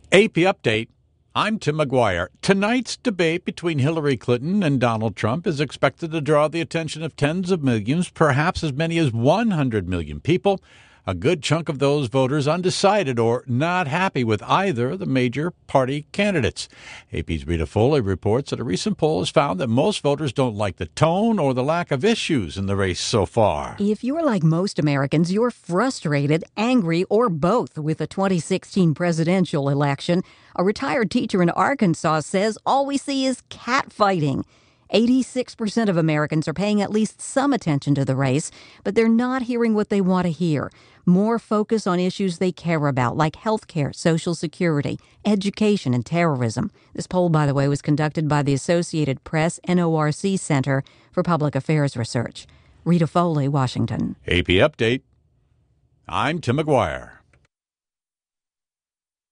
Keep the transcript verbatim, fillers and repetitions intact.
A P Update. I'm Tim McGuire. Tonight's debate between Hillary Clinton and Donald Trump is expected to draw the attention of tens of millions, perhaps as many as one hundred million people. A good chunk of those voters undecided or not happy with either of the major party candidates. A P's Rita Foley reports that a recent poll has found that most voters don't like the tone or the lack of issues in the race so far. If you're like most Americans, you're frustrated, angry, or both with the twenty sixteen presidential election. A retired teacher in Arkansas says all we see is catfighting. eighty-six percent of Americans are paying at least some attention to the race, but they're not hearing what they want to hear. More focus on issues they care about, like health care, Social Security, education, and terrorism. This poll, by the way, was conducted by the Associated Press N O R C Center for Public Affairs Research. Rita Foley, Washington. A P Update. I'm Tim McGuire.